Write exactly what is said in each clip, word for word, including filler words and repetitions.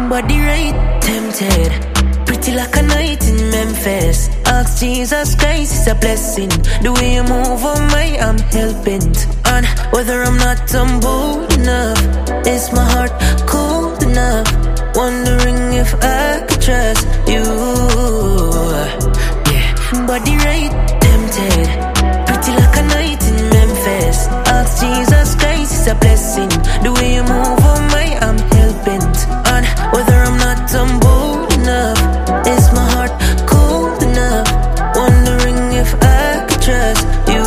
body right, tempted. Pretty like a night in Memphis. Ask Jesus Christ, it's a blessing. The way you move on my, I'm hell-bent. And whether I'm not I'm bold enough, is my heart cold enough? Wondering if I could trust you. Yeah, body right, tempted. Pretty like a night in Memphis. Ask Jesus Christ, it's a blessing. The way you move on my, I'm hell-bent. And whether I'm not I'm bold enough, is my heart cold enough? Wondering if I could trust you.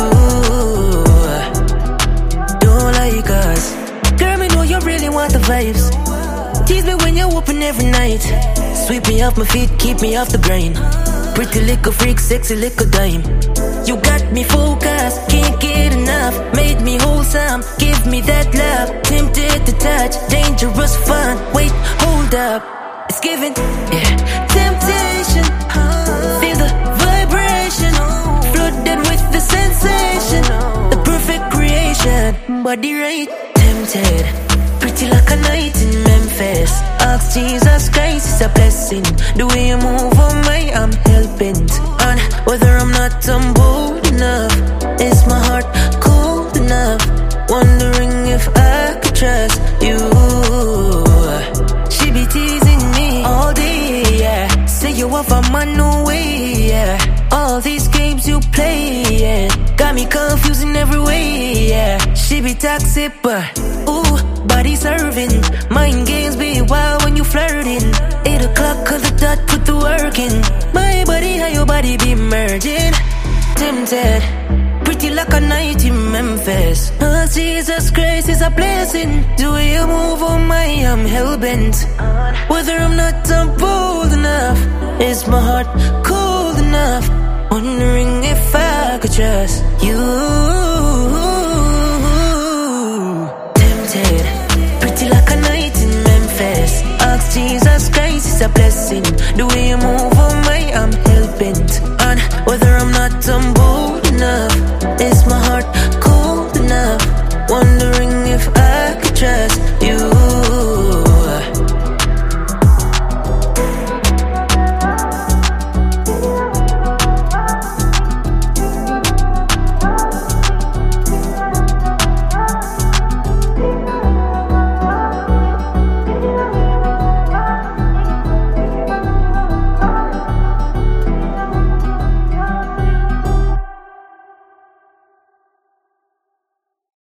Don't like us. Girl, me know you really want the vibes. Tease me when you're open every night. Sweep me off my feet, keep me off the brain. Pretty little freak, sexy little dime. You got me focused, can't get enough. Made me wholesome, give me that love. Tempted to touch, dangerous fun. Wait, hold up, it's giving, yeah. Temptation, feel the vibration. Flooded with the sensation. The perfect creation, body right, tempted. Pretty like a night in Memphis. Ask Jesus Christ, it's a blessing. The way you move on my, I'm hell-bent. And whether I'm not I'm bold enough, is my heart cold enough? Wondering if I could trust you. She be teasing me all day, yeah. Say you have a man, no way, yeah. All these games you play, yeah, got me confused in every way, yeah. She be toxic, but ooh, body serving. Mind games be wild when you flirting. Eight o'clock cause the dot put the work in. My body and your body be merging. Tempted, pretty like a night in Memphis. Oh, Jesus Christ is a blessing. The way you move on my, I'm hell-bent. Whether I'm not I'm bold enough, is my heart cold enough? Wondering if I could trust you. Tempted, pretty like a night in Memphis. Ask Jesus Christ, it's a blessing. The way